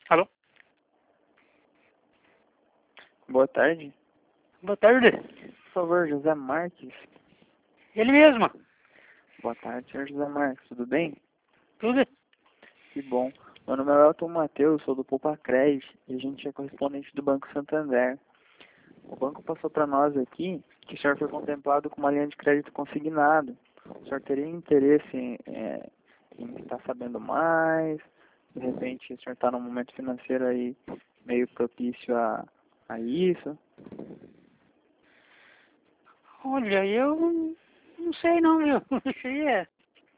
Alô? Boa tarde. Boa tarde. Por favor, José Marques. Ele mesmo. Boa tarde, senhor José Marques. Tudo bem? Tudo? Que bom. Meu nome é Elton Matheus, sou do Poupa Crédito e a gente é correspondente do Banco Santander. O banco passou para nós aqui que o senhor foi contemplado com uma linha de crédito consignado. O senhor teria interesse em estar sabendo mais? De repente, o senhor está num momento financeiro aí meio propício a isso? Olha, eu não sei não, viu? Isso aí é...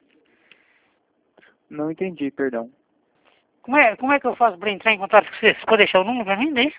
Não entendi, perdão. Como é que eu faço para entrar em contato com você? Você pode deixar o número para mim, daí?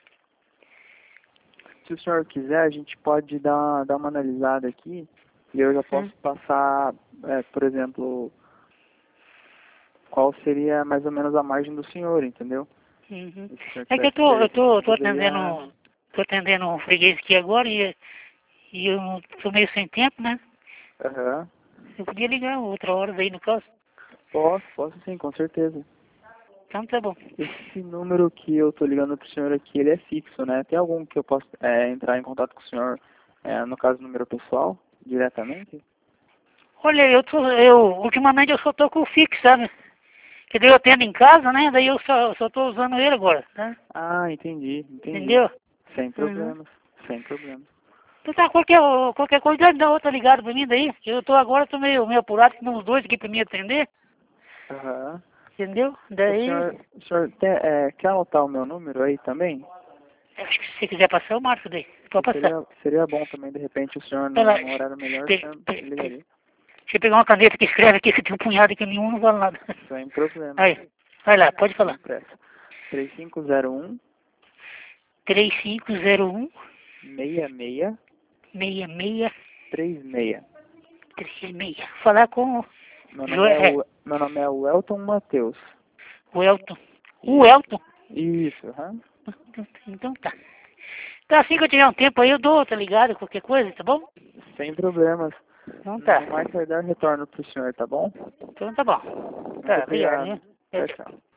Se o senhor quiser, a gente pode dar uma analisada aqui e eu já posso passar, por exemplo, qual seria mais ou menos a margem do senhor, entendeu? Uhum. Se o senhor É que tivesse interesse, a gente tô poderia... atendendo um freguês aqui agora e eu tô meio sem tempo, né? Aham. Eu podia ligar outra hora daí no caso. Posso sim, com certeza. Então tá bom. Esse número que eu tô ligando pro senhor aqui, ele é fixo, né? Tem algum que eu possa entrar em contato com o senhor, no caso, número pessoal, diretamente? Olha, ultimamente eu só tô com o fixo, sabe? Que daí eu atendo em casa, né? Daí eu só tô usando ele agora, tá? Ah, entendi. Entendeu? Sem Uhum. problemas, sem problemas. Então tá, qualquer coisa dá outra ligada pra mim daí. Eu tô meio apurado, que tem uns dois aqui pra mim atender. Aham. Entendeu? O Daí, senhor quer anotar o meu número aí também? acho que se você quiser passar, eu marco daí. Pode Que passar. seria bom também, de repente, o senhor Vai lá. no horário melhor, o Deixa senhor me ligaria. eu pegar uma caneta que escreve aqui, que tem um punhado aqui, nenhum não vale nada. Sem problemas. Aí, vai lá, pode Sem falar. pressa. 3501 3501 66 66 36. 36. Falar com Meu nome é Welton Matheus. o Elton. O Elton? Isso, aham. Então tá. Então assim que eu tiver um tempo aí, eu dou outra ligada, qualquer coisa, tá bom? Sem problemas. Então tá. No mais tardar, retorno pro senhor, tá bom? Então tá bom. Muito Tá, obrigado, obrigado. né? Tchau, Tchau. tchau.